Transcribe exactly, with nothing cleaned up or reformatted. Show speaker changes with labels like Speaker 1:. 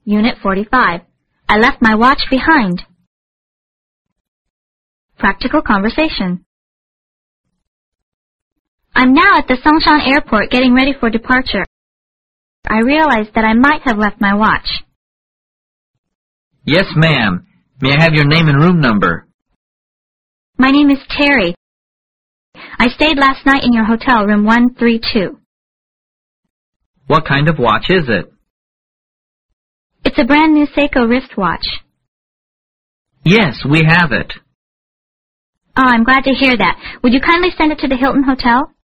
Speaker 1: Unit forty-five. I left my watch behind. Practical conversation. I'm now at the Songshan Airport getting ready for departure. I realized that I might have left my watch.
Speaker 2: Yes, ma'am. May I have your name and room number?
Speaker 1: My name is Terry. I stayed last night in your hotel, room one three two.
Speaker 2: What kind of watch is it?
Speaker 1: It's a brand new Seiko wristwatch.
Speaker 2: Yes, we have it.
Speaker 1: Oh, I'm glad to hear that. Would you kindly send it to the Hilton Hotel?